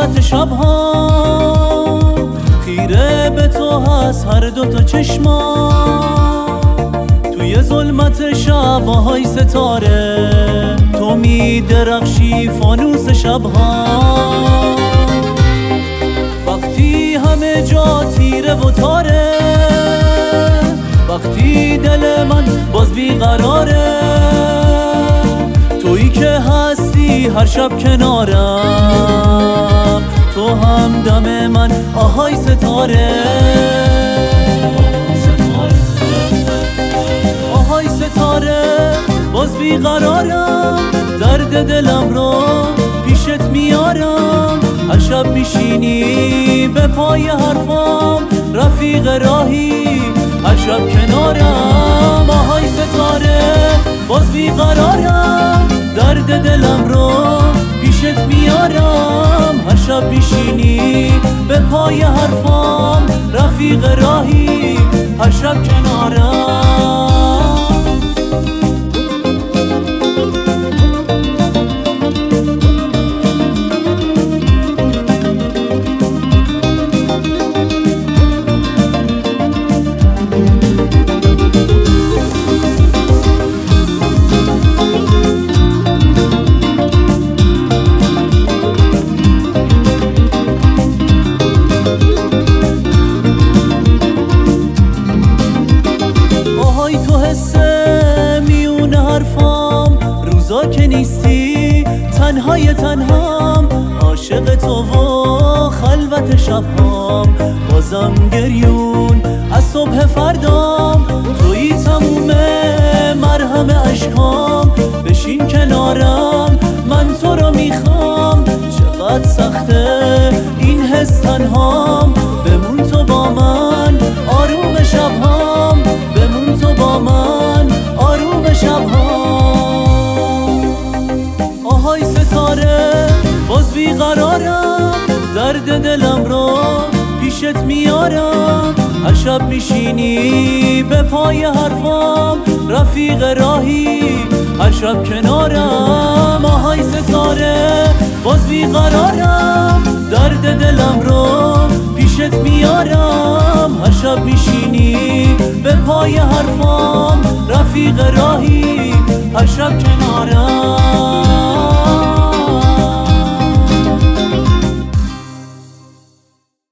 خلوت شبها خیره به تو هست هر دوتا چشما توی ظلمت شبهای ستاره تو می درخشی فانوس شبها وقتی همه جا تیره و تاره وقتی دل من باز بیقراره تویی که هستی هر شب کنارم تو هم دم من آهای ستاره آهای ستاره باز بیقرارم درد دلم رو پیشت میارم هر شب میشینی به پای حرفام رفیق راهی هر شب کنارم آهای ستاره باز بیقرارم درد دلم رو پیشت میارم هر شب میشینی به پای حرفام رفیق راهی هر شب کنارم تو حسه میون حرفام روزا که نیستی تنهای تنهام عاشق تو و خلوت شبهام بازم گریون از صبح فردام تویی تموم مرهم عشقام بشین کنارم من تو رو میخوام چقدر سخته این حس تنهام بمون تو با من آروم شبهام بمون تو با من آروم شبهام آهای ستاره باز بیقرارم درد دلم رو پیشت میارم هر شب میشینی به پای حرفام رفیق راهی هر شب کنارم آهای ستاره باز بیقرارم درد دلم رو پیشت میارم هر شب میشینی به پای حرفام رفیق راهی هر شب کنارم